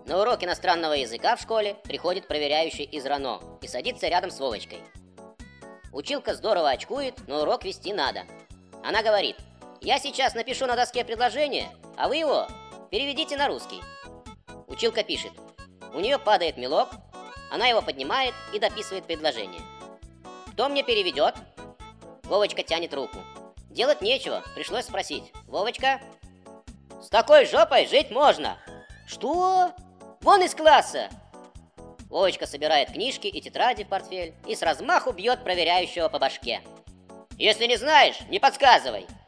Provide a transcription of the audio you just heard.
На урок иностранного языка в школе приходит проверяющий из РАНО и садится рядом с Вовочкой. Училка здорово очкует, но урок вести надо. Она говорит: «Я сейчас напишу на доске предложение, а вы его переведите на русский». Училка пишет. У нее падает мелок, она его поднимает и дописывает предложение. «Кто мне переведет?» Вовочка тянет руку. Делать нечего, пришлось спросить. «Вовочка?» «С такой жопой жить можно!» «Что? Вон из класса!» Вовочка собирает книжки и тетради в портфель и с размаху бьет проверяющего по башке. «Если не знаешь, не подсказывай!»